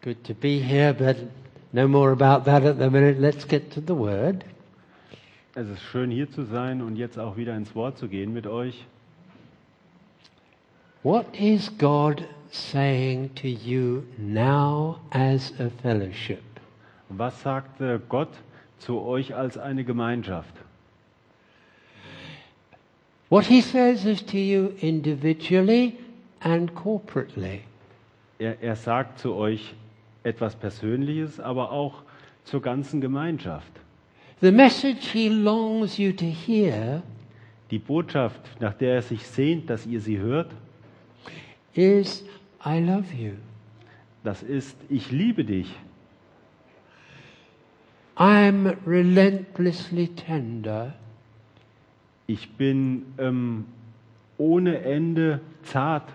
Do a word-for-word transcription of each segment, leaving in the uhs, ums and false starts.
Good to be here, but no more about that at the minute. Let's get to the Word. Es ist schön, hier zu sein und jetzt auch wieder ins Wort zu gehen mit euch. What is God saying to you now as a fellowship? Was sagt äh, Gott zu euch als eine Gemeinschaft? What he says is to you individually and corporately. Er, er sagt zu euch etwas Persönliches, aber auch zur ganzen Gemeinschaft. The message he longs you to hear Die Botschaft, nach der er sich sehnt, dass ihr sie hört, is, I love you. das ist, ich liebe dich. I'm relentlessly tender. Ich bin ähm, ohne Ende zart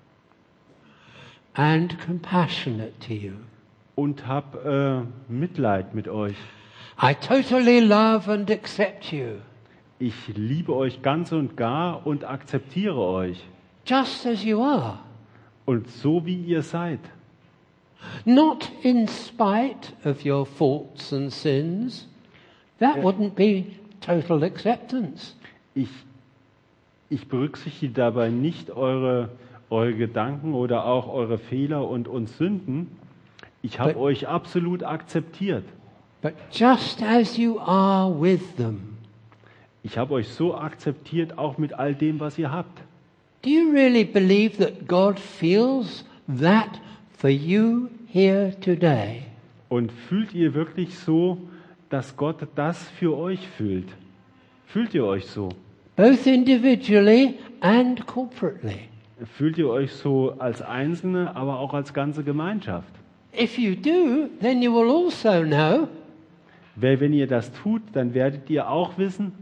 And compassionate to you. und habe äh, Mitleid mit euch. I totally love and accept you, Ich liebe euch ganz und gar und akzeptiere euch. just as you are. Und so wie ihr seid. Not in spite of your faults and sins. That wouldn't be total acceptance. Ich, ich berücksichtige dabei nicht eure, eure Gedanken oder auch eure Fehler und, und Sünden. Ich habe But- euch absolut akzeptiert. But just as you are with them. Ich habe euch so akzeptiert, auch mit all dem, was ihr habt. Do you really believe that God feels that for you here today? Und fühlt ihr wirklich so, dass Gott das für euch fühlt? Fühlt ihr euch so? Both individually and corporately. Fühlt ihr euch so als Einzelne, aber auch als ganze Gemeinschaft? If you do, then you will also know Weil wenn ihr das tut, dann werdet ihr auch wissen,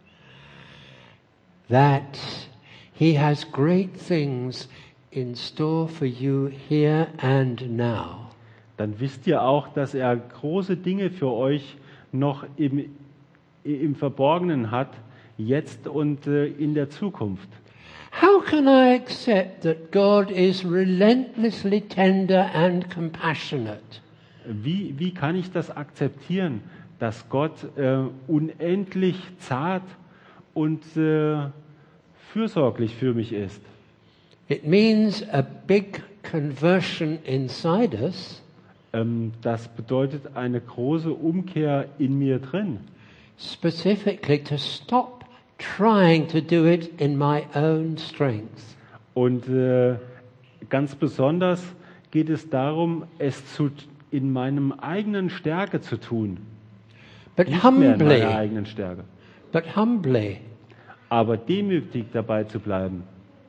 that he has great things in store for you here and now. dann wisst ihr auch, dass er große Dinge für euch noch im, im Verborgenen hat, jetzt und äh, in der Zukunft. How can I accept that God is relentlessly tender and compassionate? Wie, wie kann ich das akzeptieren, dass Gott äh, unendlich zart und äh, fürsorglich für mich ist? It means a big conversion inside us, Ähm, das bedeutet eine große Umkehr in mir drin. specifically to stop trying to do it in my own strength. Und äh, ganz besonders geht es darum, es zu, in meinem eigenen Stärke zu tun. But Nicht mehr in humbly, meiner eigenen Stärke. but humbly, Aber demütig dabei zu bleiben.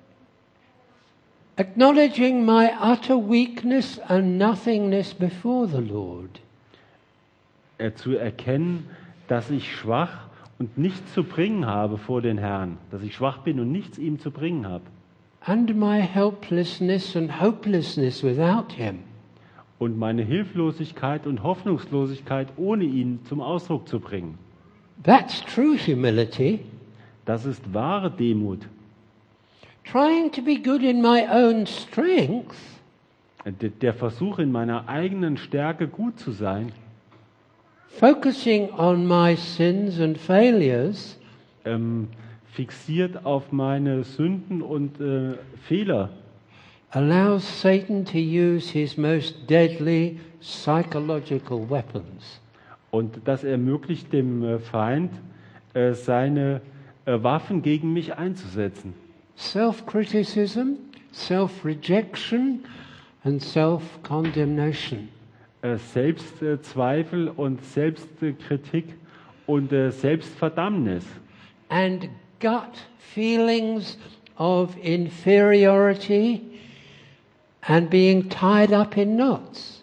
acknowledging my utter weakness and nothingness before the Lord. Äh, zu erkennen, dass ich schwach und nichts zu bringen habe vor den Herrn. Dass ich schwach bin und nichts ihm zu bringen habe. And my helplessness and hopelessness without him. Und meine Hilflosigkeit und Hoffnungslosigkeit ohne ihn zum Ausdruck zu bringen. That's true humility. Das ist wahre Demut. Trying to be good in my own strength Der der Versuch, in meiner eigenen Stärke gut zu sein, focusing on my sins and failures ähm, fixiert auf meine Sünden und äh, Fehler, allows Satan to use his most deadly psychological weapons. und das ermöglicht dem äh, Feind, äh, seine äh, Waffen gegen mich einzusetzen. Self-criticism, self-rejection and self-condemnation. Äh, Selbstzweifel und Selbstkritik und äh, Selbstverdammnis. And gut feelings of inferiority and being tied up in knots.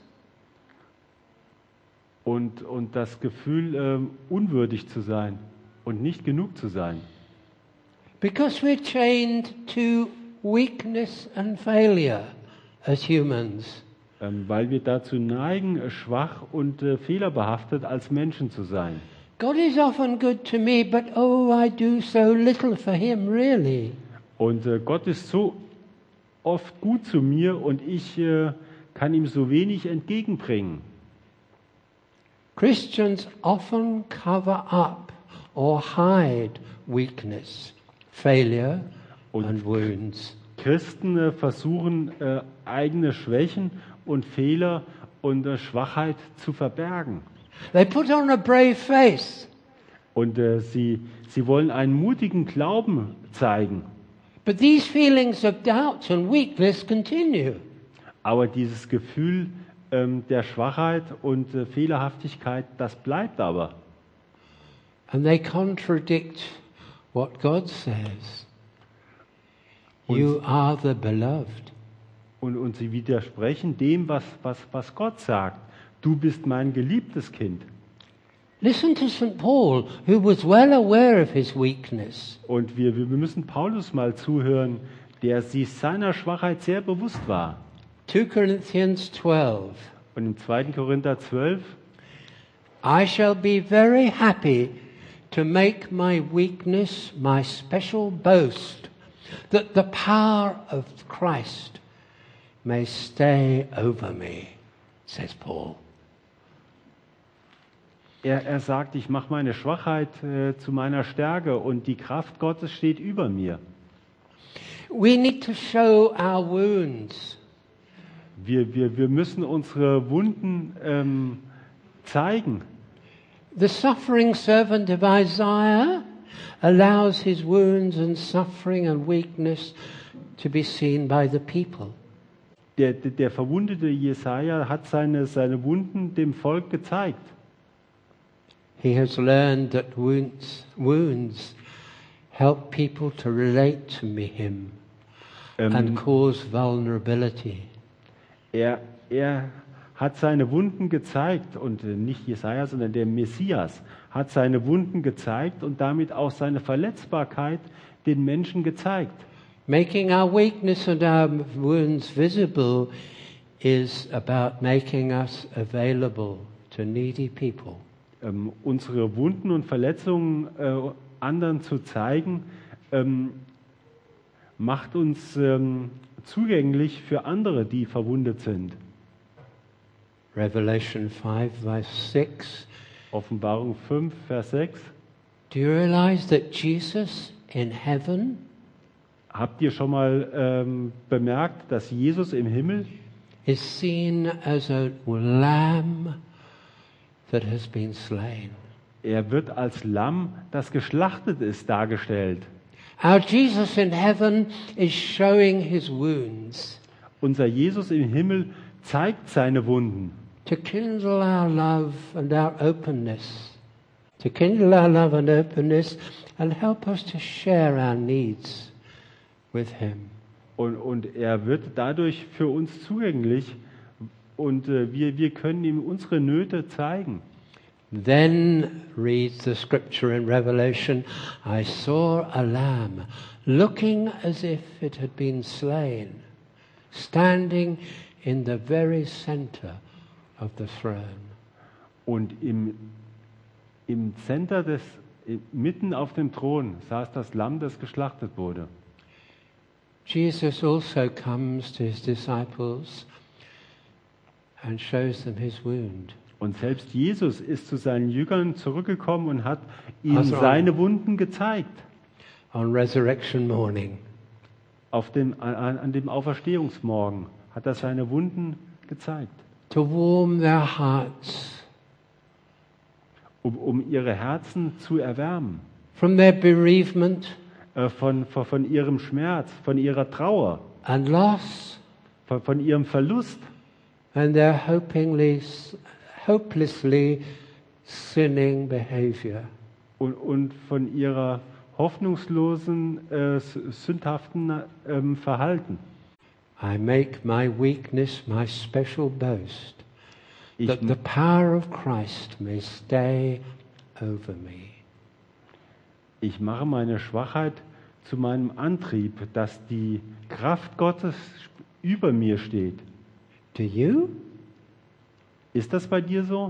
Und, und das Gefühl, ähm, unwürdig zu sein und nicht genug zu sein. Because we're chained to weakness and failure as humans. Ähm, weil wir dazu neigen, äh, schwach und äh, fehlerbehaftet als Menschen zu sein. God is often good to me, but oh, I do so little for him, really. Und äh, Gott ist so oft gut zu mir und ich äh, kann ihm so wenig entgegenbringen. Christians often cover up or hide weakness, failure Und and wounds. Christen äh, versuchen, äh, eigene Schwächen und Fehler und äh, Schwachheit zu verbergen. They put on a brave face, Und äh, sie, sie wollen einen mutigen Glauben zeigen. but these feelings of doubt and weakness continue. Aber dieses Gefühl ähm, der Schwachheit und äh, Fehlerhaftigkeit, das bleibt aber. And they contradict what God says. You are the beloved. Und, und sie widersprechen dem, was, was, was Gott sagt. Du bist mein geliebtes Kind. Listen to Saint Paul, who was well aware of his weakness. Und wir, wir müssen Paulus mal zuhören, der sich seiner Schwachheit sehr bewusst war. Second Corinthians twelve. Und im zweiten Korinther zwölf, I shall be very happy to make my weakness my special boast, that the power of Christ may stay over me, says Paul. er, er sagt, ich mache meine Schwachheit äh, zu meiner Stärke und die Kraft Gottes steht über mir. We need to show our wounds. Wir, wir, wir müssen unsere Wunden ähm, zeigen. The suffering servant of Isaiah allows his wounds and suffering and weakness to be seen by the people. Der, der, der verwundete Jesaja hat seine, seine Wunden dem Volk gezeigt. He has learned that wounds, wounds help people to relate to me, him and Ähm, cause vulnerability. er, er hat seine Wunden gezeigt und äh, nicht Jesaja, sondern der Messias hat seine Wunden gezeigt und damit auch seine Verletzbarkeit den Menschen gezeigt. Making our weakness and our wounds visible is about making us available to needy people. Ähm, unsere Wunden und Verletzungen äh, anderen zu zeigen, ähm, macht uns ähm, zugänglich für andere, die verwundet sind. Revelation five, verse six. Offenbarung fünf, Vers sechs. Do you realize that Jesus in heaven Habt ihr schon mal ähm, bemerkt, dass Jesus im Himmel is seen as a lamb that has been slain? er wird als Lamm, das geschlachtet ist, dargestellt. Our Jesus in heaven is showing his wounds Unser Jesus im Himmel zeigt seine Wunden, to kindle our love and our openness, to kindle our love and openness and help us to share our needs with him. und, und er wird dadurch für uns zugänglich und äh, wir, wir können ihm unsere Nöte zeigen. Then reads the scripture in Revelation, I saw a lamb looking as if it had been slain, standing in the very center of the throne. Und im, im Center des, mitten auf dem Thron saß das Lamm, das geschlachtet wurde. Jesus also comes to his disciples and shows them his wound. Und selbst Jesus ist zu seinen Jüngern zurückgekommen und hat ihnen Also- seine Wunden gezeigt. On resurrection morning, Auf dem, an, an dem Auferstehungsmorgen hat er seine Wunden gezeigt, to warm their hearts um, um ihre Herzen zu erwärmen. from their bereavement Äh, von, von, von ihrem Schmerz, von ihrer Trauer, and loss von, von ihrem Verlust and their hopingly, hopelessly sinning behavior. und, und von ihrer hoffnungslosen, äh, sündhaften ähm, Verhalten. I make my weakness my special boast, Ich, that the power of Christ may stay over me. ich mache meine Schwachheit zu meinem Antrieb, dass die Kraft Gottes über mir steht. Do you? Ist das bei dir so?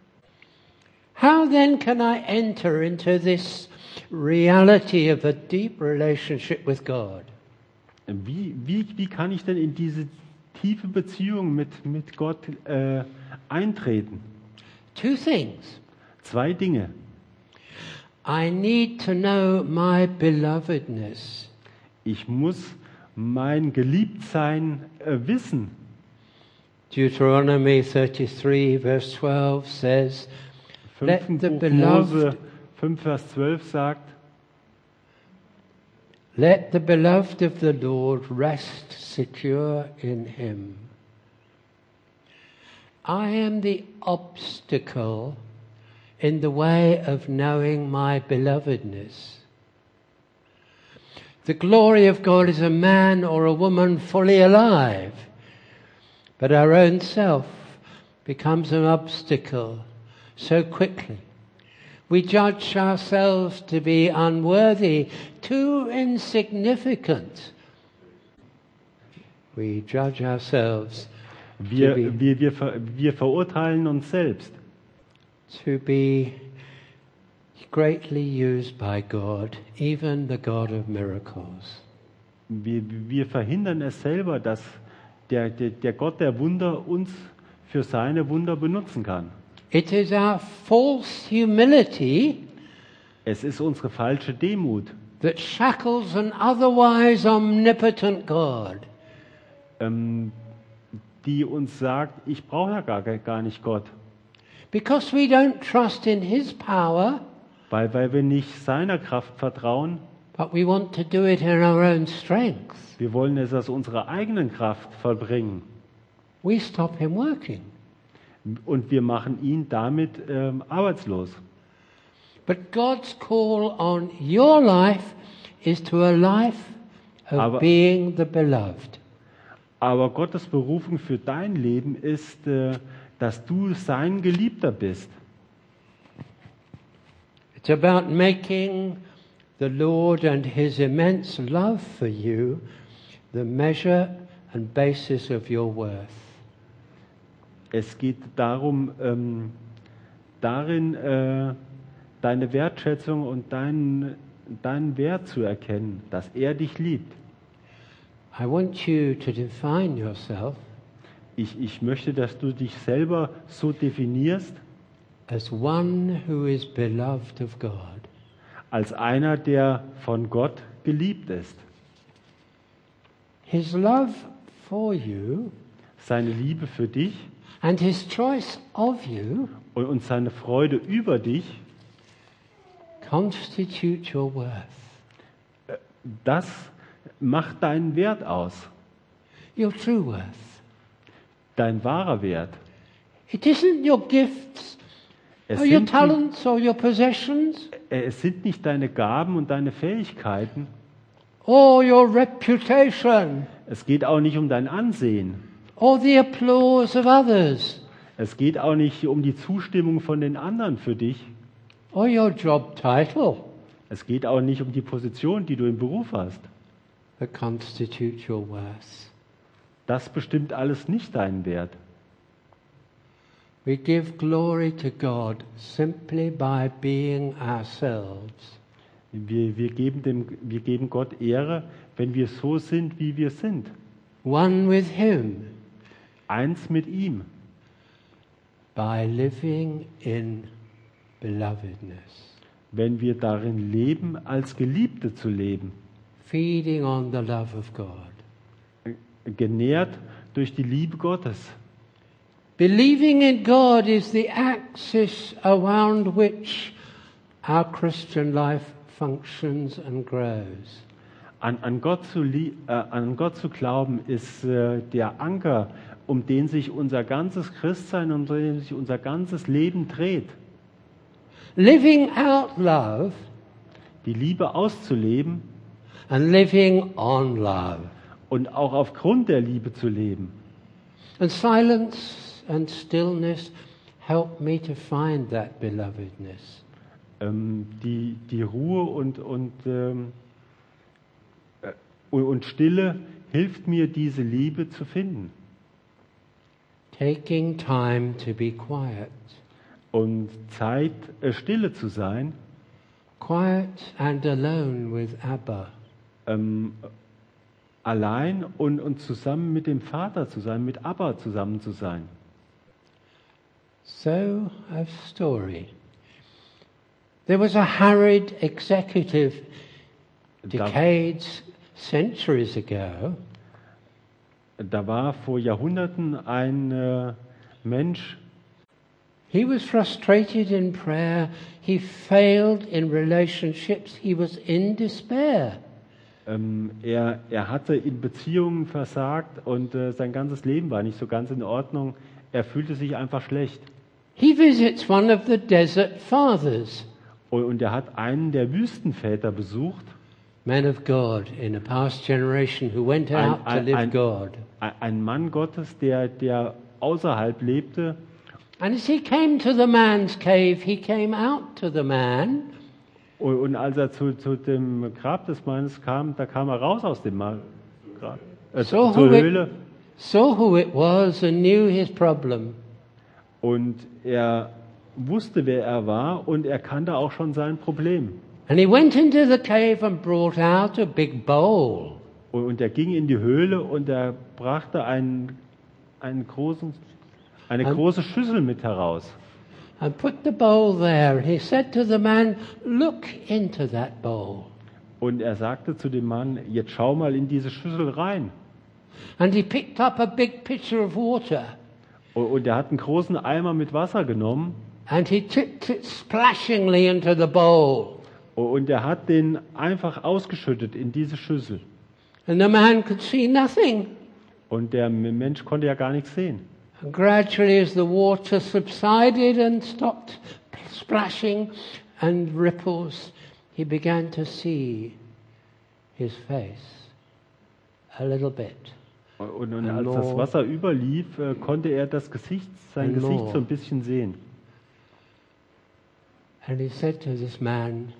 How then can I enter into this reality of a deep relationship with God? Wie, wie, wie kann ich denn in diese tiefe Beziehung mit, mit Gott äh, eintreten. Two things. Zwei Dinge. I need to know my belovedness. Ich muss mein Geliebtsein äh, wissen. Deuteronomy thirty-three, verse twelve says, Let fünften the Buch beloved- Mose fünf, Vers zwölf sagt, Let the beloved of the Lord rest secure in him. I am the obstacle in the way of knowing my belovedness. The glory of God is a man or a woman fully alive, but our own self becomes an obstacle so quickly. We judge ourselves to be unworthy, too insignificant. We judge ourselves wir, to be, wir, wir, ver- wir verurteilen uns selbst. to be greatly used by God, even the God of miracles. Wir, wir verhindern es selber, dass der, der, der Gott der Wunder uns für seine Wunder benutzen kann. It is our false humility Es ist unsere falsche Demut, that shackles an otherwise omnipotent God. ähm, die uns sagt, ich brauche ja gar, gar nicht Gott, Because we don't trust in His power, weil, weil wir nicht seiner Kraft vertrauen. but we want to do it in our own strength. Wir wollen es aus unserer eigenen Kraft vollbringen We stop Him working. und wir machen ihn damit ähm, arbeitslos. But God's call on your life is to a life of Aber- being the beloved. Aber Gottes Berufung für dein Leben ist, äh, dass du sein Geliebter bist. It's about making the Lord and His immense love for you the measure and basis of your worth. Es geht darum, ähm, darin äh, deine Wertschätzung und deinen, deinen Wert zu erkennen, dass er dich liebt. I want you to define yourself Ich, ich möchte, dass du dich selber so definierst, as one who is beloved of God. als einer, der von Gott geliebt ist. His love for you Seine Liebe für dich and His choice of you und, und seine Freude über dich, constitute your worth. das macht deinen Wert aus, Your true worth. dein wahrer Wert. It isn't your gifts Es or your sind, nicht, talents or your possessions äh, es sind nicht deine Gaben und deine Fähigkeiten. or your reputation Es geht auch nicht um dein Ansehen. or the applause of others Es geht auch nicht um die Zustimmung von den anderen für dich. or your job title Es geht auch nicht um die Position, die du im Beruf hast. that constitute your worth. Das bestimmt alles nicht deinen Wert. We give glory to God simply by being ourselves. Wir, wir, geben dem, wir geben Gott Ehre, wenn wir so sind, wie wir sind. One with Him Eins mit ihm, by living in belovedness, wenn wir darin leben, als Geliebte zu leben, feeding on the love of God. genährt durch die Liebe Gottes. Believing in God is the axis around which our Christian life functions and grows. An, an, Gott, zu, lie- äh, an Gott zu glauben, ist äh, der Anker, um den sich unser ganzes Christsein, um den sich unser ganzes Leben dreht. Living out love Die Liebe auszuleben and living on love. und auch aufgrund der Liebe zu leben. And silence and stillness help me to find that belovedness. Ähm, die, die Ruhe und, und, ähm, äh, und und Stille hilft mir, diese Liebe zu finden. Taking time to be quiet. Und Zeit, äh, stille zu sein, Quiet and alone with Abba. ähm, allein und, und zusammen mit dem Vater zu sein, mit Abba zusammen zu sein. So, a story. There was a Harrod executive Da, decades, centuries ago, da war vor Jahrhunderten ein äh, Mensch, he was frustrated in prayer, he failed in relationships, he was in despair. ähm, er, er hatte in Beziehungen versagt und äh, sein ganzes Leben war nicht so ganz in Ordnung. Er fühlte sich einfach schlecht. He visits one of the desert fathers, Und, und er hat einen der Wüstenväter besucht, men of God in a past generation who went Ein- out to ein- live ein- God. ein ein Mann Gottes, der, der außerhalb lebte. And as he came to the man's cave, he came out to the man, Und, und als er zu, zu dem Grab des Mannes kam, da kam er raus aus dem Ma- Grab, äh, So zur who it- Höhle. saw who it was and knew his problem. Und er wusste, wer er war, und er kannte auch schon sein Problem. And he went into the cave and brought out a big bowl. Und, und er ging in die Höhle und er brachte einen, einen großen, eine Ähm. große Schüssel mit heraus. And put the bowl there. He said to the man, look into that bowl. Und er sagte zu dem Mann, jetzt schau mal in diese Schüssel rein. And he picked up a big pitcher of water. Und, und er hat einen großen Eimer mit Wasser genommen And he tipped it splashingly into the bowl. und er hat den einfach ausgeschüttet in diese Schüssel. And the man could see nothing. Und der Mensch konnte ja gar nichts sehen. And gradually, as the water subsided and stopped splashing and ripples, he began to see his face a little bit. Und, und And als das more. Wasser überlief, äh, konnte er das Gesicht, sein And Gesicht more. so ein bisschen sehen. And he said to this man,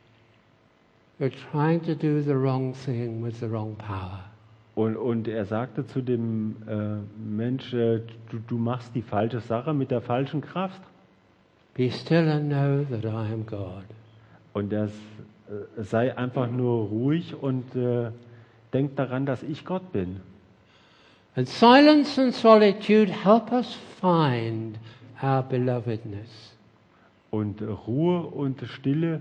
you're trying to do the wrong thing with the wrong power. Und, und er sagte zu dem äh, Mensch, äh, du, du machst die falsche Sache mit der falschen Kraft. Be still and know that I am God. Und er äh, sei einfach nur ruhig und äh, denk daran, dass ich Gott bin. And silence and solitude help us find our belovedness. Und äh, Ruhe und Stille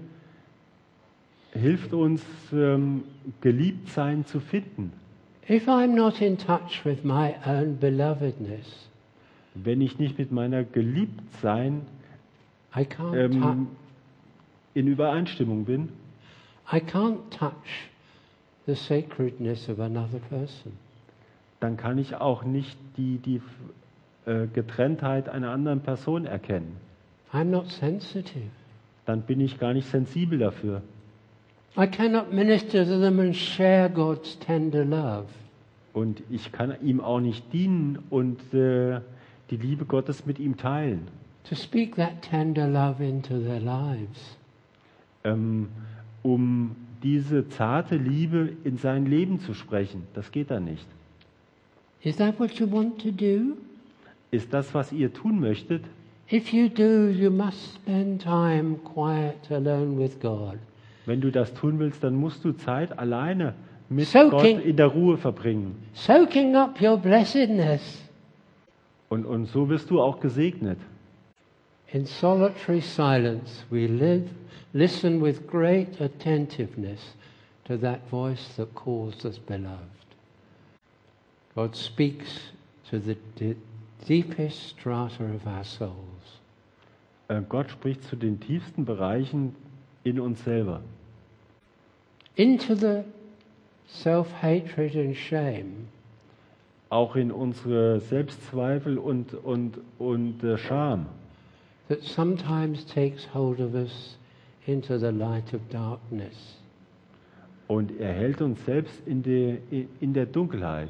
hilft uns, ähm, Geliebtsein zu finden. If I'm not in touch with my own belovedness, Wenn ich nicht mit meiner Geliebtsein I can't, ähm, tou- in Übereinstimmung bin, I can't touch the sacredness of another person. dann kann ich auch nicht die, die äh, Getrenntheit einer anderen Person erkennen. I'm not sensitive. Dann bin ich gar nicht sensibel dafür. I cannot minister to them and share God's tender love. Und ich kann ihm auch nicht dienen und äh, die Liebe Gottes mit ihm teilen. To speak that tender love into their lives. Ähm, um diese zarte Liebe in sein Leben zu sprechen. Das geht dann nicht. Is that what you want to do? Ist das, was ihr tun möchtet? If you do, you must spend time quiet alone with God. Wenn du das tun willst, dann musst du Zeit alleine mit Soaking. Gott in der Ruhe verbringen. Soaking up your blessedness. Und, und so wirst du auch gesegnet. In solitary silence, we live, listen with great attentiveness to that voice that calls us beloved. God speaks to the de- deepest strata of our souls. Äh, Gott spricht zu den tiefsten Bereichen in uns selber. Into the self-hatred and shame, Auch in unsere Selbstzweifel und, und, und äh, Scham, that sometimes takes hold of us into the light of darkness. und er hält uns selbst in, die, in der Dunkelheit.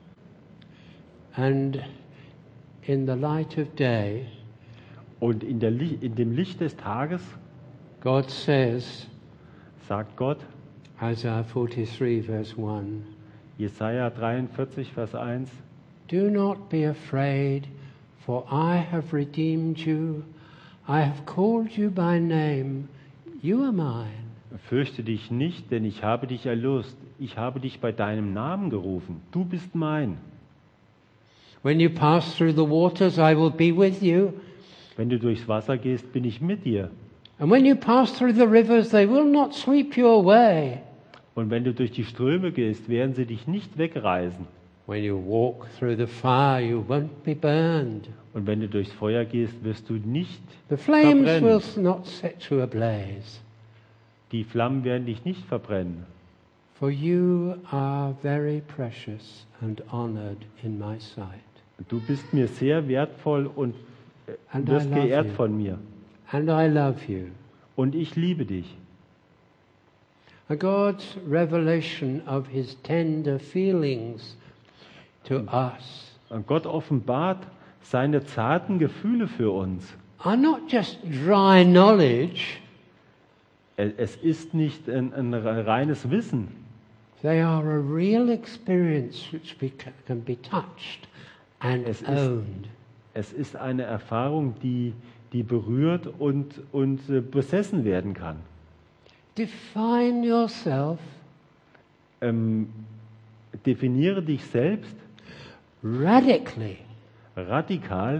And in the light of day, Und in, der, Li- in dem Licht des Tages God says, sagt Gott, Isaiah forty-three, verse one, Jesaja dreiundvierzig, Vers eins, do not be afraid, for I have redeemed you. I have called you by name. You are mine. Fürchte dich nicht, denn ich habe dich erlöst. Ich habe dich bei deinem Namen gerufen. Du bist mein. When you pass through the waters, I will be with you. Wenn du durchs Wasser gehst, bin ich mit dir. And when you pass through the rivers, they will not sweep you away. Und wenn du durch die Ströme gehst, werden sie dich nicht wegreißen. When you walk through the fire, you won't be burned. Und wenn du durchs Feuer gehst, wirst du nicht The flames will verbrennen. not set you ablaze. Die Flammen werden dich nicht verbrennen. For you are very precious and honored in my sight. Du bist mir sehr wertvoll und äh, And I wirst love geehrt you. von mir. And I love you. Und ich liebe dich. And God's revelation of his tender feelings to us Und Gott offenbart seine zarten Gefühle für uns. are not just dry knowledge, Es es ist nicht ein, ein reines Wissen. they are a real experience which be, can be touched and Es ist- owned. Es ist eine Erfahrung, die, die berührt und, und äh, besessen werden kann. Define yourself Ähm, definiere dich selbst radically radikal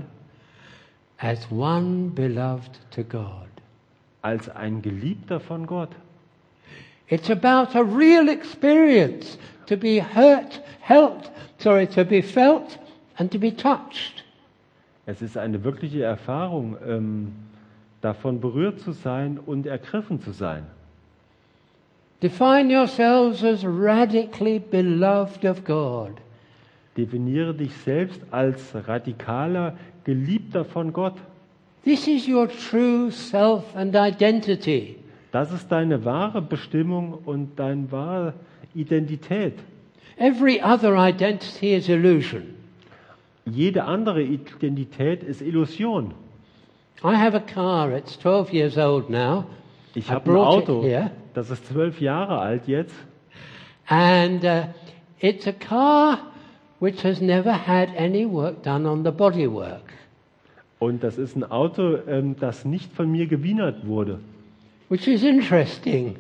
as one beloved to God. als ein Geliebter von Gott. It's about a real experience to be hurt, helped, sorry, to be felt and to be touched. Es ist eine wirkliche Erfahrung, ähm, davon berührt zu sein und ergriffen zu sein. Define yourselves as radically beloved of God. Definiere dich selbst als radikaler Geliebter von Gott. This is your true self and identity. Das ist deine wahre Bestimmung und deine wahre Identität. Every other identity is illusion. Jede andere Identität ist Illusion. I have a car, it's twelve years old now. Ich I habe ein brought it Auto, here. das ist zwölf Jahre alt jetzt. And uh, it's a car which has never had any work done on the bodywork. Und das ist ein Auto, ähm, das nicht von mir gewienert wurde. Which is interesting.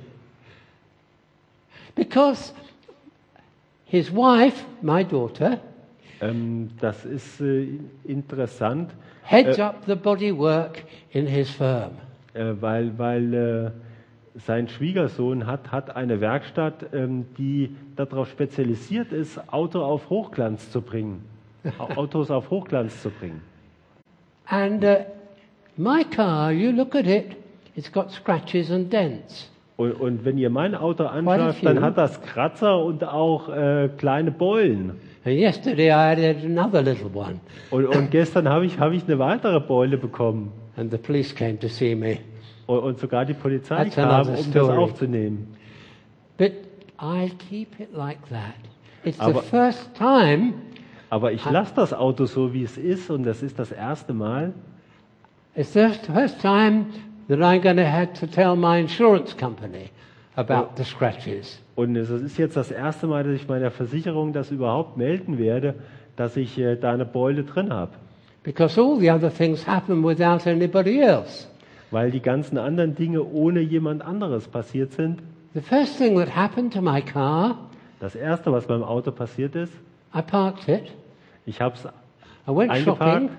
Because his wife, my daughter, Ähm, das ist äh, interessant, heads Äh, up the bodywork in his firm. äh, weil, weil äh, sein Schwiegersohn hat, hat eine Werkstatt, ähm, die darauf spezialisiert ist, Auto auf Hochglanz zu bringen. Au- Autos auf Hochglanz zu bringen. And uh, my car, you look at it, it's got scratches and dents. Und, und wenn ihr mein Auto a anschaut, few. dann hat das Kratzer und auch äh, kleine Beulen. And yesterday I added another little one. Und, und gestern habe ich, habe ich eine weitere Beule bekommen. And the police came to see me. Und, und sogar die Polizei That's kam, another um das story. aufzunehmen. But I keep it like that. It's the Aber- first time, Aber ich lasse das Auto so, wie es ist, und das ist das erste Mal, it's the first time that I'm going to have to tell my insurance company about the scratches. und es ist jetzt das erste Mal, dass ich meiner Versicherung das überhaupt melden werde, dass ich äh, da eine Beule drin habe. Because all the other things happen without anybody else. Weil die ganzen anderen Dinge ohne jemand anderes passiert sind. The first thing that happened to my car, Das erste, was beim Auto passiert ist, I parked it. ich habe es I went eingeparkt shopping.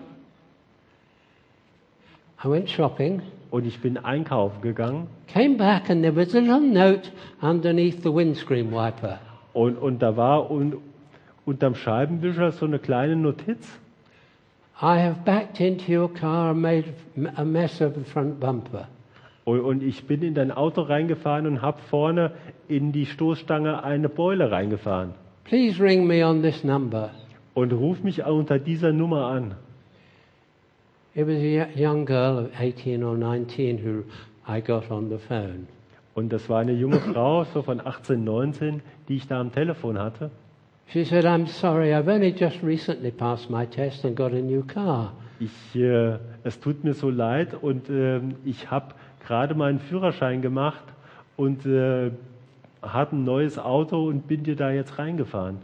I went shopping, und ich bin einkaufen gegangen. came back, and there was a little note underneath the windscreen wiper. Und, und da war un, unterm Scheibenwischer so eine kleine Notiz. I have backed into your car and made a mess of the front bumper. Und, und ich bin in dein Auto reingefahren und habe vorne in die Stoßstange eine Beule reingefahren. Please ring me on this number. Und ruf mich unter dieser Nummer an. It was a y- young girl of eighteen or nineteen who I got on the phone. Und das war eine junge Frau, so von achtzehn, neunzehn, die ich da am Telefon hatte. She said, I'm sorry, I've only just recently passed my test and got a new car. Ich, äh, es tut mir so leid und äh, ich habe gerade meinen Führerschein gemacht und äh, hatte ein neues Auto und bin dir da jetzt reingefahren.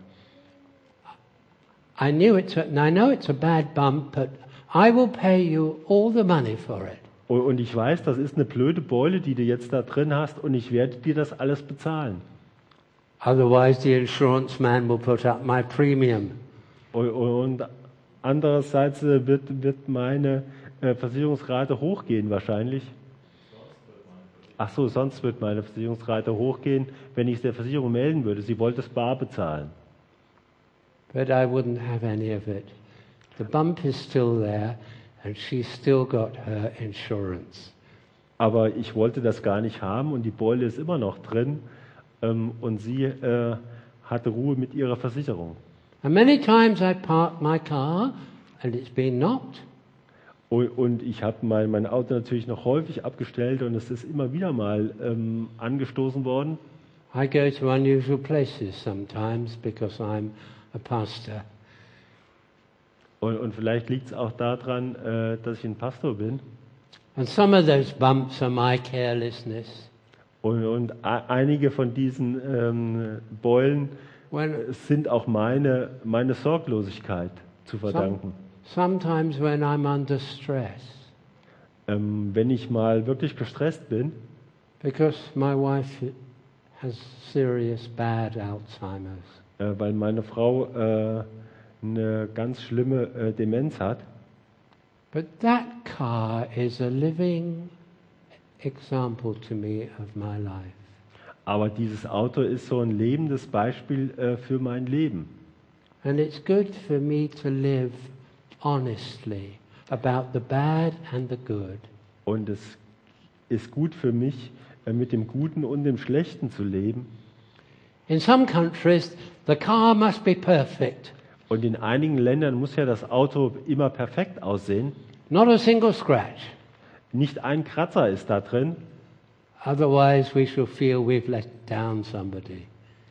I knew it's a, and I know it's a bad bump, but I will pay you all the money for it. Und und ich weiß, das ist eine blöde Beule, die du jetzt da drin hast, und ich werde dir das alles bezahlen. Otherwise, the insurance man will put up my premium. Und, und andererseits äh, wird, wird meine äh, Versicherungsrate hochgehen wahrscheinlich. Ach so, sonst wird meine Versicherungsrate hochgehen, wenn ich es der Versicherung melden würde. Sie wollte es bar bezahlen. But I wouldn't have any of it. The bump is still there, and she's still got her insurance. Aber ich wollte das gar nicht haben, und die Beule ist immer noch drin, ähm, und sie äh, hatte Ruhe mit ihrer Versicherung. And many times I park my car, and it's been knocked. Und, und ich habe mein, mein Auto natürlich noch häufig abgestellt, und es ist immer wieder mal ähm, angestoßen worden. I go to unusual places sometimes because I'm a pastor. Und, und vielleicht liegt es auch daran, äh, dass ich ein Pastor bin. And some of those bumps are my carelessness. Und, und a- einige von diesen ähm, Beulen When, sind auch meine, meine Sorglosigkeit zu verdanken. some, sometimes when I'm under stress, Ähm, wenn ich mal wirklich gestresst bin, because my wife has serious bad Alzheimer's. äh, weil meine Frau äh, eine ganz schlimme äh, Demenz hat. But that car is a living example to me of my life. Aber dieses Auto ist so ein lebendes Beispiel äh, für mein Leben. And it's good for me to live honestly about the bad and the good. Und es ist gut für mich, äh, mit dem Guten und dem Schlechten zu leben. In some countries, the car must be perfect. Und in einigen Ländern muss ja das Auto immer perfekt aussehen. Not a single scratch. Nicht ein Kratzer ist da drin. Otherwise, we shall feel we've let down somebody.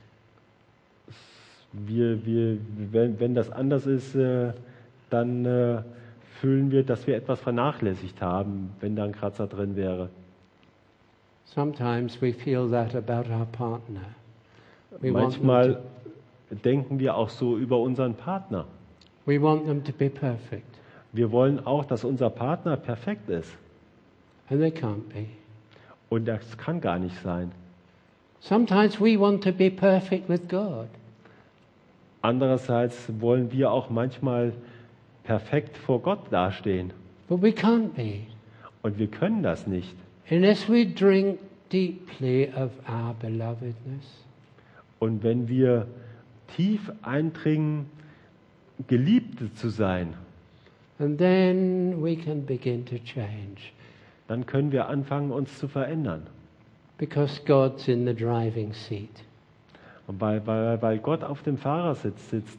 Wir, wir, wenn, wenn das anders ist, äh, dann äh, fühlen wir, dass wir etwas vernachlässigt haben, wenn da ein Kratzer drin wäre. Sometimes we feel that about our partner. We want them Manchmal denken wir auch so über unseren Partner. to, we want them to be perfect, Wir wollen auch, dass unser Partner perfekt ist. and they can't be. Und das kann gar nicht sein. Sometimes we want to be perfect with God. Andererseits wollen wir auch manchmal perfekt vor Gott dastehen. But we can't be Und wir können das nicht. unless we drink deeply of our belovedness. Und wenn wir tief eindringen, Geliebte zu sein, And then we can begin to change dann können wir anfangen, uns zu verändern. because God's in the driving seat. Und weil, weil, weil Gott auf dem Fahrersitz sitzt.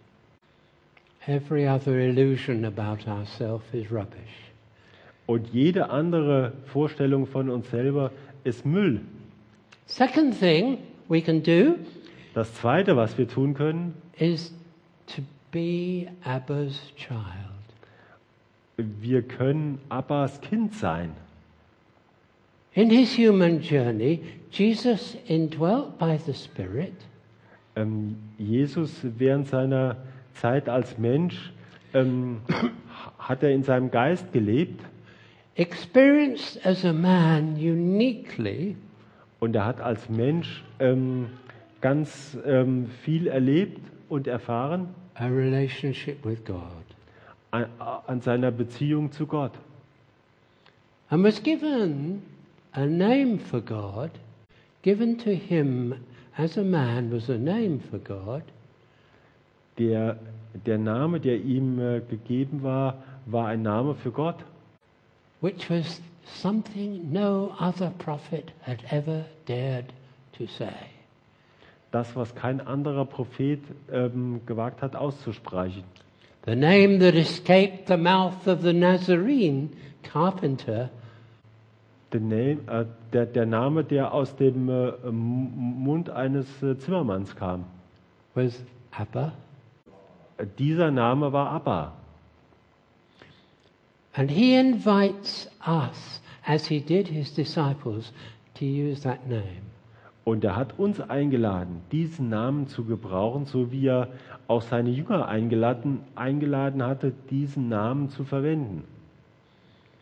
Every other illusion about ourselves is rubbish. Und jede andere Vorstellung von uns selber ist Müll. Second thing we can do Das Zweite, was wir tun können, is to be Abba's child. wir können Abbas Kind sein. In his human journey, Jesus, indwelt by the Spirit, Ähm, Jesus während seiner Zeit als Mensch ähm, hat er in seinem Geist gelebt, experienced as a man uniquely und er hat als Mensch ähm, ganz ähm, viel erlebt und erfahren a relationship with God, an, an seiner Beziehung zu Gott. and was given a name for God, given to him as a man was a name for God, Der, der Name, der ihm äh, gegeben war, war ein Name für Gott, which was something no other prophet had ever dared to say. das, was kein anderer Prophet ähm, gewagt hat auszusprechen. The name that escaped the mouth of the Nazarene carpenter Der, Name, äh, der, der Name, der aus dem äh, M- Mund eines äh, Zimmermanns kam. was Abba. Äh, Dieser Name war Abba. And he invites us, as he did his disciples, to use that name. Und er hat uns eingeladen, diesen Namen zu gebrauchen, so wie er auch seine Jünger eingeladen, eingeladen hatte, diesen Namen zu verwenden.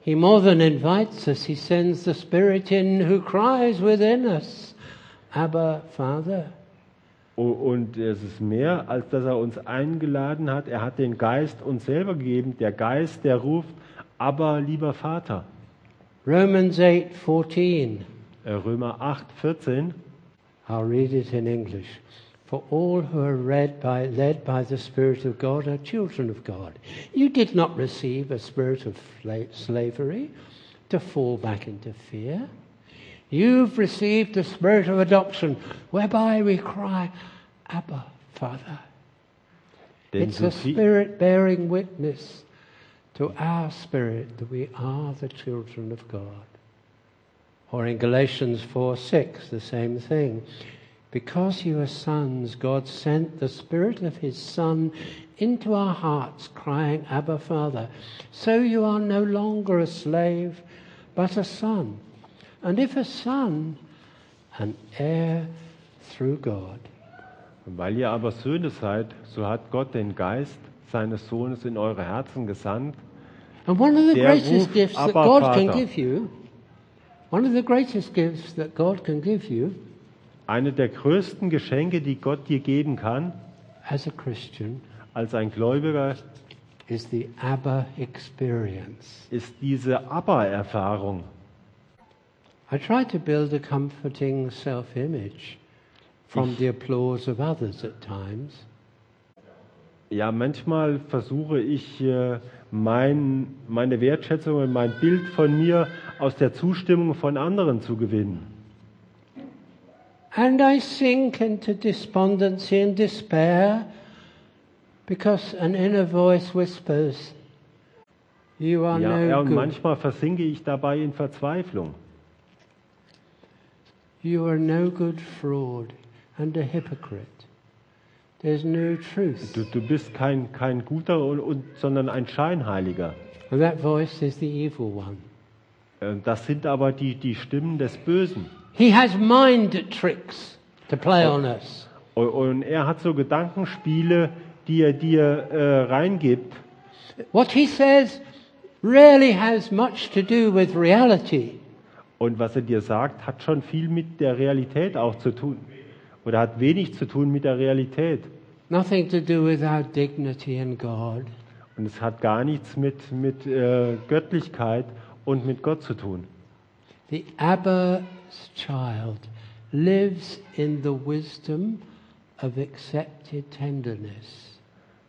He more than invites us, he sends the Spirit in who cries within us, Abba, Father. Und es ist mehr, als dass er uns eingeladen hat. Er hat den Geist uns selber gegeben. Der Geist, der ruft, aber lieber Vater. Romans eight fourteen. Römer acht vierzehn. I'll read it in English. For all who are read by, led by the Spirit of God are children of God. You did not receive a spirit of slavery to fall back into fear. You've received the spirit of adoption, whereby we cry, Abba, Father. Denn It's so a viel, spirit bearing witness to our spirit that we are the children of God. Or in Galatians four six, the same thing. Because you are sons, God sent the Spirit of His Son into our hearts, crying, Abba, Father. So you are no longer a slave, but a son. And if a son, an heir through God. weil ihr aber Söhne seid, so hat Gott den Geist seines Sohnes in eure Herzen gesandt. And one of the Der greatest ruft, gifts that Abba, God can Vater. give you, one of the greatest gifts that God can give you Eine der größten Geschenke, die Gott dir geben kann, as a Christian, als ein Gläubiger, is the Abba experience. ist diese Abba-Erfahrung. I try to build a comforting self-image from the applause of others at times. Ja, manchmal versuche ich, äh, mein, meine Wertschätzung und mein Bild von mir aus der Zustimmung von anderen zu gewinnen. And I sink into despondency and despair because an inner voice whispers, you are Ja, no ja, und good. manchmal versinke ich dabei in Verzweiflung. You are no good fraud and a hypocrite. There's no truth. Du, du bist kein, kein guter, und, und, sondern ein Scheinheiliger. And that voice is the evil one. Äh, Das sind aber die, die Stimmen des Bösen. He has mind tricks to play on us. Und- Und er hat so Gedankenspiele, die er dir äh, reingibt. What he says really has much to do with reality. Und was er dir sagt, hat schon viel mit der Realität auch zu tun. Oder hat wenig zu tun mit der Realität. Nothing to do with our dignity in God. Und es hat gar nichts mit, mit äh, Göttlichkeit und mit Gott zu tun. The Abba's child lives in the wisdom of accepted tenderness.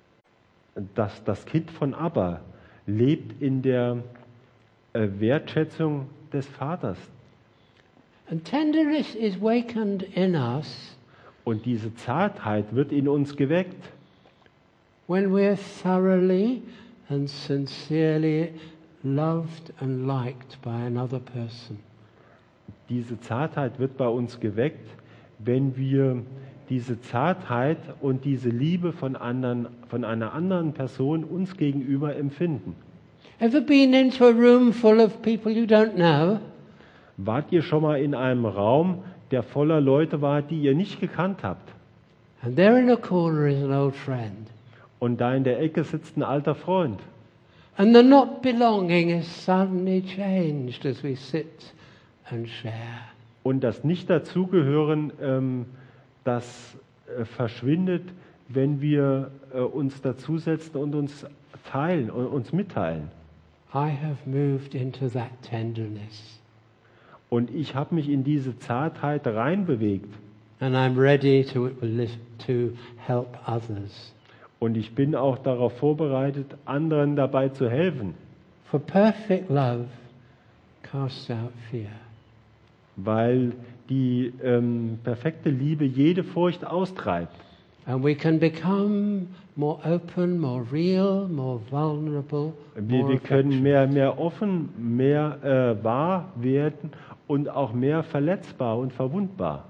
Das, das Kind von Abba lebt in der äh, Wertschätzung des Vaters. And tenderness is wakened in us Und diese Zartheit wird in uns geweckt, when we're thoroughly and sincerely loved and liked by another person. diese Zartheit wird bei uns geweckt, wenn wir diese Zartheit und diese Liebe von, anderen, von einer anderen Person uns gegenüber empfinden. Ever been into a room full of people you don't know? Wart ihr schon mal in einem Raum, der voller Leute war, die ihr nicht gekannt habt? And there in a corner is an old friend. Und da in der Ecke sitzt ein alter Freund. And the not belonging is suddenly changed as we sit and share. Und das Nicht-Dazugehören, ähm, das äh, verschwindet, wenn wir äh, uns dazusetzen und uns teilen und uns mitteilen. I have moved into that tenderness. Und ich habe mich in diese Zartheit reinbewegt. And I'm ready to, to help others. Und ich bin auch darauf vorbereitet, anderen dabei zu helfen. For perfect love casts out fear. Weil die ähm, perfekte Liebe jede Furcht austreibt. And we can become more open, more real, more vulnerable, Wir, more wir können affectionate. mehr, mehr offen, mehr äh, wahr werden und auch mehr verletzbar und verwundbar.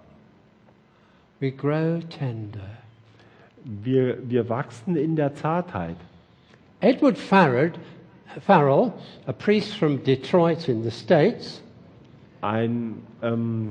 We grow tender. Wir, wir wachsen in der Zartheit. Edward Farrell, Farrell, a priest from Detroit in the States, Ein ähm,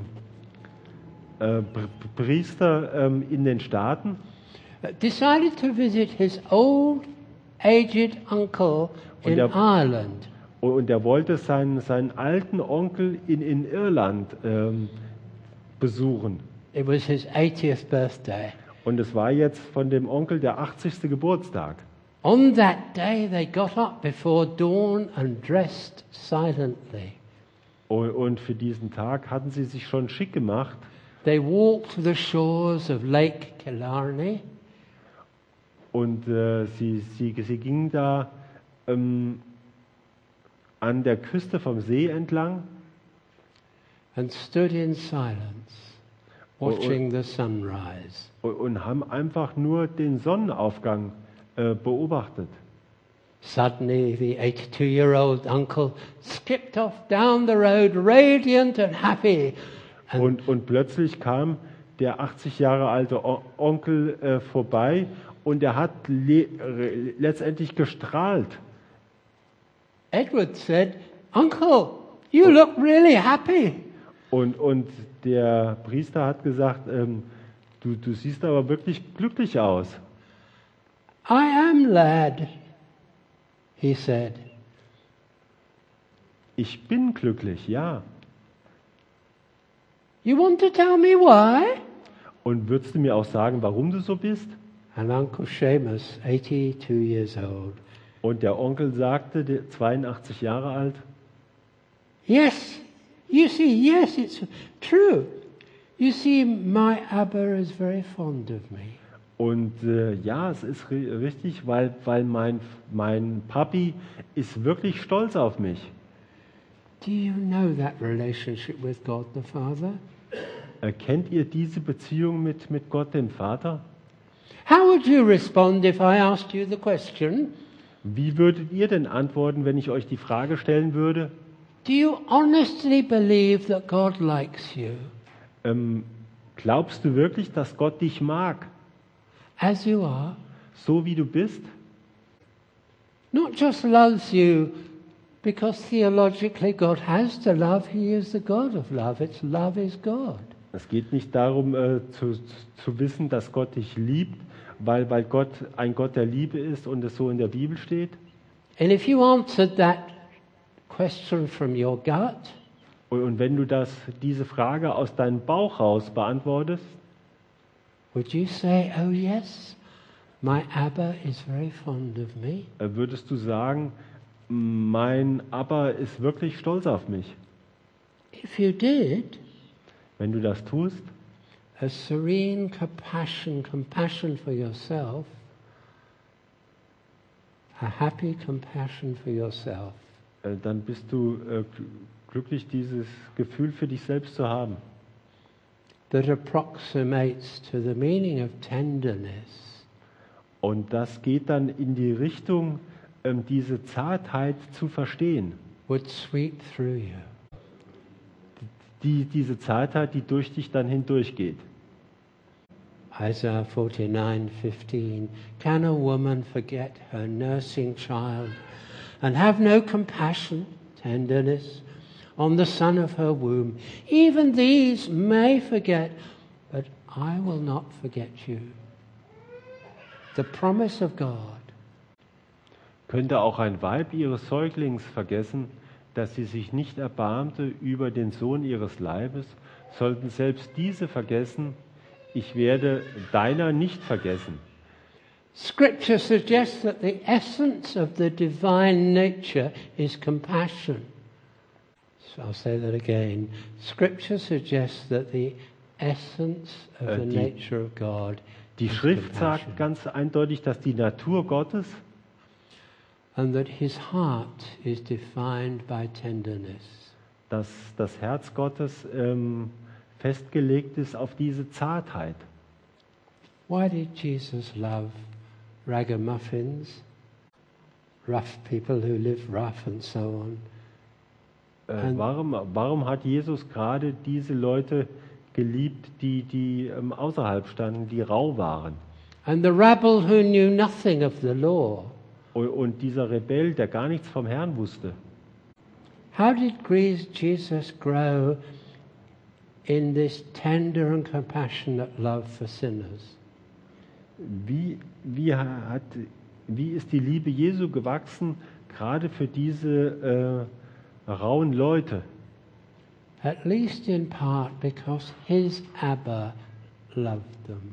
äh, Pr- Priester ähm, in den Staaten uh, decided to visit his old, aged uncle Und in der- Ireland. Und er wollte seinen, seinen alten Onkel in, in Irland ähm, besuchen. It was his eightieth birthday. Und es war jetzt von dem Onkel der achtzigste Geburtstag. On that day they got up before dawn and dressed silently. Und, und für diesen Tag hatten sie sich schon schick gemacht. They walked the shores of Lake Killarney. Und äh, sie, sie, sie gingen da ähm, an der Küste vom See entlang And stood in silence, watching the sunrise. und, und haben einfach nur den Sonnenaufgang äh, beobachtet. Suddenly, the eighty-two-year-old uncle skipped off down the road, radiant and happy. And Und, und plötzlich kam der achtzig Jahre alte O- Onkel äh, vorbei und er hat le re- letztendlich gestrahlt. Edward said, "Uncle, you look really happy." Und, und der Priester hat gesagt, ähm, du, du siehst aber wirklich glücklich aus. "I am, lad," he said. Ich bin glücklich, ja. "You want to tell me why?" Und würdest du mir auch sagen, warum du so bist? And Uncle Seamus, eighty-two years old, Und der Onkel sagte, der zweiundachtzig Jahre alt, "Yes, you see, yes, it's true. You see, my Abba is very fond of me." und äh, ja, es ist ri- richtig, weil, weil mein, mein Papi ist wirklich stolz auf mich. Do you know that relationship with God the Father? Äh, kennt ihr diese Beziehung mit, mit Gott, dem Vater? How would you respond if I asked you the question, Wie würdet ihr denn antworten, wenn ich euch die Frage stellen würde, do you honestly believe that God likes you ähm, glaubst du wirklich, dass Gott dich mag, as you are? so wie du bist? Not just loves you because theologically God has to love, He is the God of love. It's love is God. Es geht nicht darum, äh, zu, zu wissen, dass Gott dich liebt, weil, weil Gott ein Gott der Liebe ist und es so in der Bibel steht. And if you answered that question from your gut, Und, und wenn du das, diese Frage aus deinem Bauch raus beantwortest, would you say, "Oh yes, my Abba is very fond of me"? äh, würdest du sagen, mein Abba ist wirklich stolz auf mich. If you did, Wenn du das tust, a serene compassion, compassion for yourself, a happy compassion for yourself, äh, dann bist du äh, gl- glücklich, dieses Gefühl für dich selbst zu haben, that approximates to the meaning of tenderness, und das geht dann in die Richtung, ähm, diese Zartheit zu verstehen. would sweep through you. Die, diese Zartheit, die durch dich dann hindurchgeht. Isaiah forty-nine fifteen. Can a woman forget her nursing child and have no compassion, tenderness, on the son of her womb? Even these may forget, but I will not forget you. The promise of God. Könnte auch ein Weib ihres Säuglings vergessen, dass sie sich nicht erbarmte über den Sohn ihres Leibes, sollten selbst diese vergessen, ich werde deiner nicht vergessen. Scripture suggests that the essence of the divine nature is compassion. So I'll say that again. Scripture suggests that the essence of Äh, the die- nature of God Die is Schrift compassion, sagt ganz eindeutig, dass die Natur Gottes and that his heart is defined by tenderness. dass das Herz Gottes ähm, festgelegt ist auf diese Zartheit. Why did Jesus love ragamuffins, rough people who live rough and so on? Äh, Ein- warum, warum hat Jesus gerade diese Leute geliebt, die, die ähm, außerhalb standen, die rau waren? And the rabble who knew nothing of the law? Und, und dieser Rebell, der gar nichts vom Herrn wusste. How did Jesus grow in this tender and compassionate love for sinners? Wie, wie, hat, wie ist die Liebe Jesu gewachsen gerade für diese äh, rauen Leute, at least in part because his Abba loved them.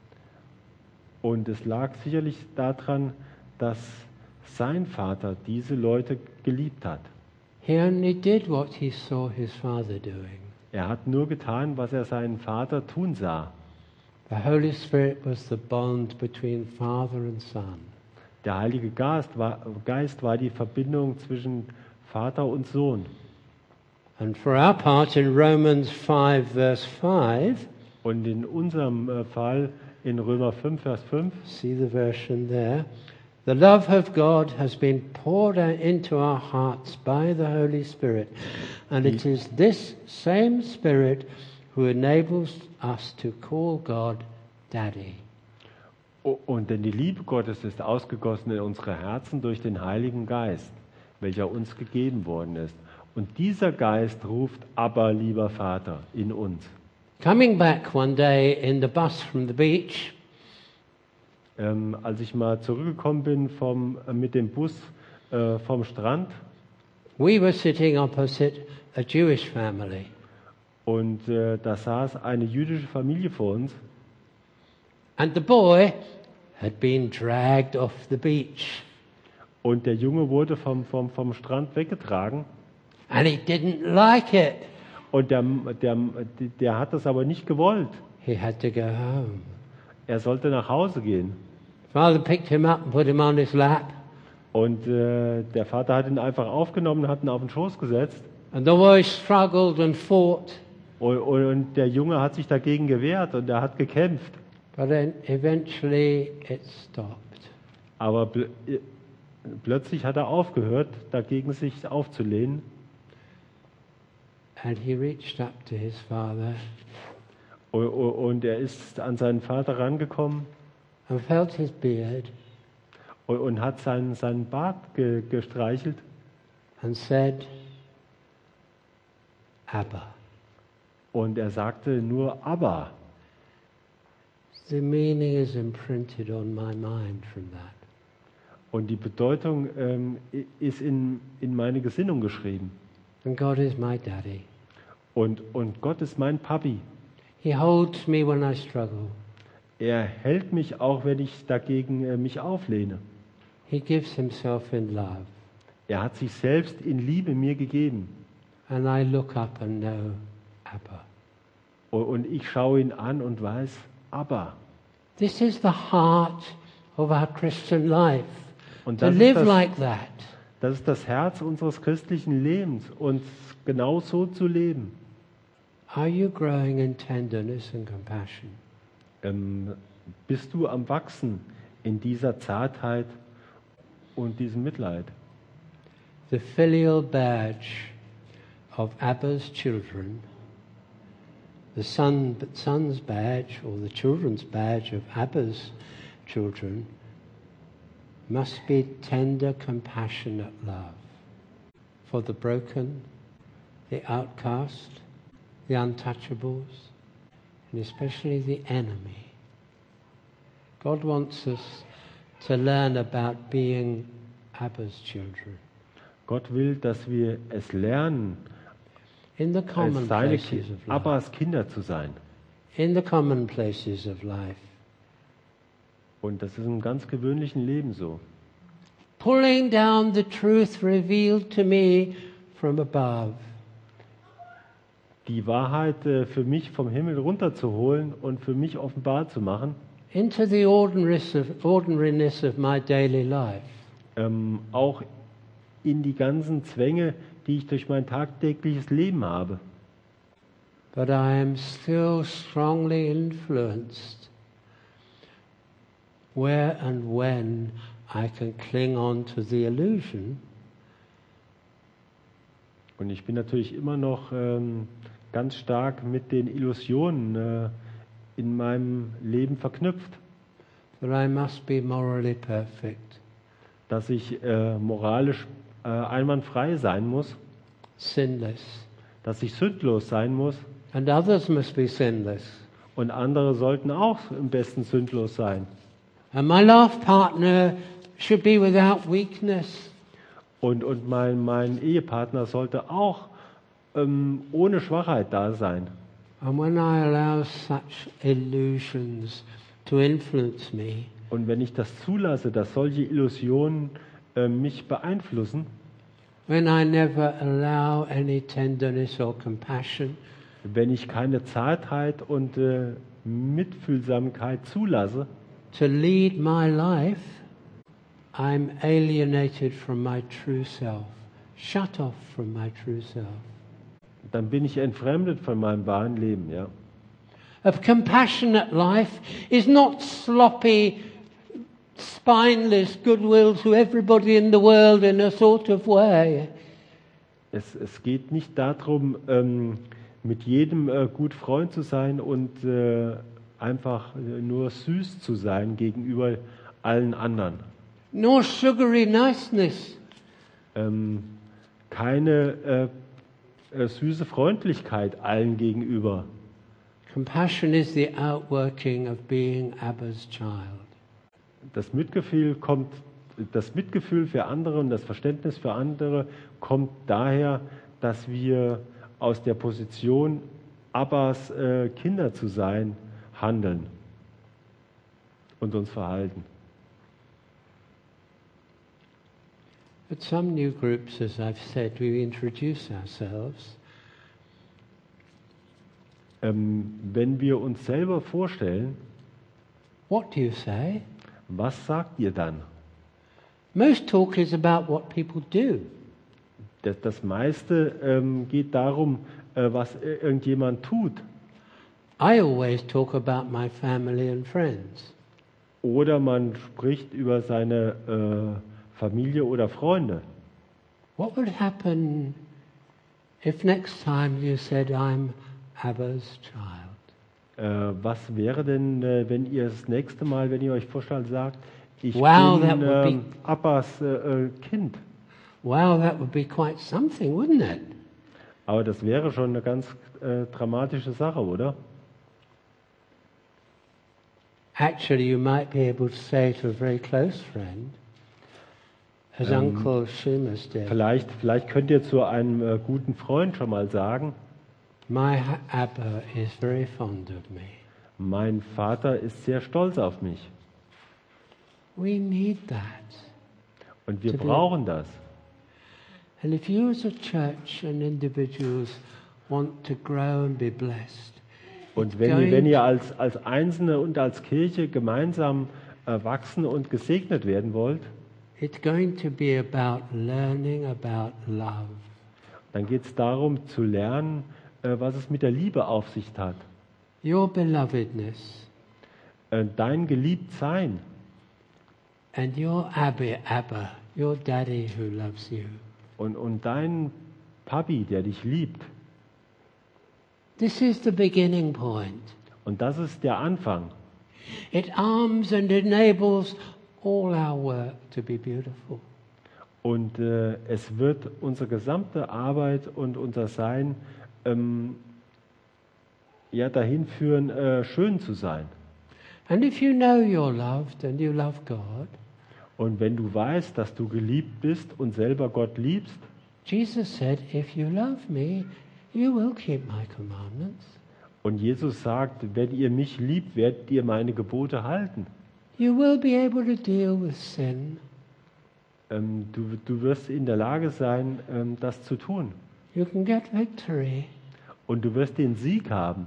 und es lag sicherlich daran, dass sein Vater diese Leute geliebt hat. He only did what he saw his father doing. Er hat nur getan, was er seinen Vater tun sah. The Holy Spirit was the bond between father and son. Der Heilige Geist war, Geist war die Verbindung zwischen Vater und Sohn. And for our part in Romans five verse five, Und in unserem äh, Fall in Römer fünf, Vers fünf, see the version there, the love of God has been poured out into our hearts by the Holy Spirit. And it is this same Spirit who enables us to call God Daddy. O- und denn die Liebe Gottes ist ausgegossen in unsere Herzen durch den Heiligen Geist, welcher uns gegeben worden ist. Und dieser Geist ruft, Abba, lieber Vater, in uns. Coming back one day in the bus from the beach, Ähm, als ich mal zurückgekommen bin vom, äh, mit dem Bus äh, vom Strand we were sitting opposite a Jewish family. und äh, da saß eine jüdische Familie vor uns And the boy had been dragged off the beach. und der Junge wurde vom, vom, vom Strand weggetragen And he didn't like it. und der, der, der hat das aber nicht gewollt. He had to go home. Er sollte nach Hause gehen. Father picked him up and put him on his lap. Und äh, der Vater hat ihn einfach aufgenommen, hat ihn auf den Schoß gesetzt. And the boy struggled and fought. Und, und der Junge hat sich dagegen gewehrt und er hat gekämpft. But then eventually it stopped. Aber pl plötzlich hat er aufgehört, dagegen sich aufzulehnen. And he reached up to his father Und, und er ist an seinen Vater rangekommen and felt his beard und, und hat seinen, seinen Bart ge gestreichelt and said, Abba. und er sagte nur Abba. The meaning is imprinted on my mind from that. Und die Bedeutung ähm, i- ist in, in meine Gesinnung geschrieben. And God is my daddy. Und, und Gott ist mein Papi. He holds me when I struggle. Er hält mich auch, wenn ich dagegen äh, mich auflehne. He gives himself in love. Er hat sich selbst in Liebe mir gegeben. And I look up and know Abba. Und, und ich schaue ihn an und weiß, Abba. This is the heart of our Christian life. Und To das ist live das- like that. Das ist das Herz unseres christlichen Lebens, uns genau so zu leben. Are you growing in tenderness and compassion? Ähm, bist du am Wachsen in dieser Zartheit und diesem Mitleid? The filial badge of Abba's children, the son, son's badge or the children's badge of Abba's children, must be tender, compassionate love for the broken, the outcast, the untouchables, and especially the enemy. God wants us to learn about being Abba's children Gott will, dass wir es lernen, in the als common seine places Ki of life. Abbas Kinder zu sein. In the common places of life. Und das ist im ganz gewöhnlichen Leben so. Pulling down the truth revealed to me from above. Die Wahrheit äh, für mich vom Himmel runterzuholen und für mich offenbar zu machen, Into the ordinariness of, ordinariness of my daily life. ähm, auch in die ganzen Zwänge, die ich durch mein tagtägliches Leben habe. But I am still strongly influenced where and when I can cling on to the illusion Und ich bin natürlich immer noch ähm, ganz stark mit den Illusionen äh, in meinem Leben verknüpft, that I must be morally perfect, dass ich äh, moralisch äh, einwandfrei sein muss, sinless, dass ich sündlos sein muss and others must be sinless. und andere sollten auch im besten sündlos sein. And my love partner should be without weakness. Und, und mein, mein Ehepartner sollte auch ähm, ohne Schwachheit da sein. And when I allow such illusions to influence me, Und wenn ich das zulasse, dass solche Illusionen äh, mich beeinflussen, when I never allow any tenderness or compassion, wenn ich keine Zartheit und äh, Mitfühlsamkeit zulasse, to lead my life, I'm alienated from my true self, shut off from my true self. dann bin ich entfremdet von meinem wahren Leben. Ja. A compassionate life is not sloppy, spineless goodwill to everybody in the world in a sort of way. Es, es geht nicht darum, ähm, mit jedem äh, gut Freund zu sein und äh, einfach äh, nur süß zu sein gegenüber allen anderen. Nor sugary niceness. Ähm, keine äh, äh, süße Freundlichkeit allen gegenüber. Compassion is the outworking of being Abba's child. Das Mitgefühl kommt, das Mitgefühl für andere und das Verständnis für andere kommt daher, dass wir aus der Position Abbas äh, Kinder zu sein handeln und uns verhalten. At some new groups, as I've said, we introduce ourselves. Ähm, wenn wir uns selber vorstellen, What do you say? was sagt ihr dann? Most talk is about what people do. Das, das meiste ähm, geht darum, äh, was irgendjemand tut. I always talk about my family and friends. Oder man spricht über seine äh, Familie oder Freunde. What would happen if next time you said, I'm Abba's child? Äh, was wäre denn, äh, wenn ihr das nächste Mal, wenn ihr euch vorstellt, sagt, ich Wow, that bin would be- ähm, Abbas äh, äh, Kind. Wow, that would be quite something, wouldn't it? Aber das wäre schon eine ganz äh, dramatische Sache, oder? Actually, you might be able to say to a very close friend, as Um, Uncle Seamus did, Vielleicht, vielleicht könnt ihr zu einem äh, guten Freund schon mal sagen, my ha- Abba is very fond of me. mein Vater ist sehr stolz auf mich. We need that. Und wir To be- brauchen das. And if you as a church and individuals want to grow and be blessed, Und it's wenn ihr, going wenn ihr als, als Einzelne und als Kirche gemeinsam äh, wachsen und gesegnet werden wollt, it's going to be about learning about love. dann geht es darum zu lernen, äh, was es mit der Liebe auf sich hat. Your belovedness Äh, dein Geliebtsein and your Abba, Abba, your daddy who loves you. und, und dein Papi, der dich liebt. This is the beginning point. Und das ist der Anfang. It arms and enables all our work to be beautiful. Und äh, es wird unsere gesamte Arbeit und unser Sein ähm, ja, dahin führen, äh, schön zu sein. And if you know you're loved and you love God, Und wenn du weißt, dass du geliebt bist und selber Gott liebst, Jesus said, if you love me, you will keep my commandments. und Jesus sagt, wenn ihr mich liebt, werdet ihr meine Gebote halten. You will be able to deal with sin. Ähm, du, du wirst in der Lage sein, ähm, das zu tun. You can get victory Und du wirst den Sieg haben,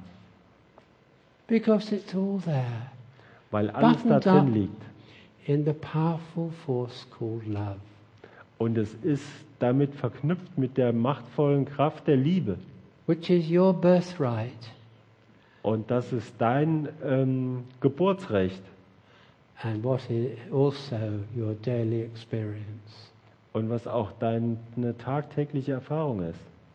because it's all there weil alles da Buttoned up. drin liegt. in the powerful force called love. Und es ist damit verknüpft mit der machtvollen Kraft der Liebe. Which is your birthright Und das ist dein ähm, Geburtsrecht and what is also your daily experience. und was auch deine tagtägliche Erfahrung ist.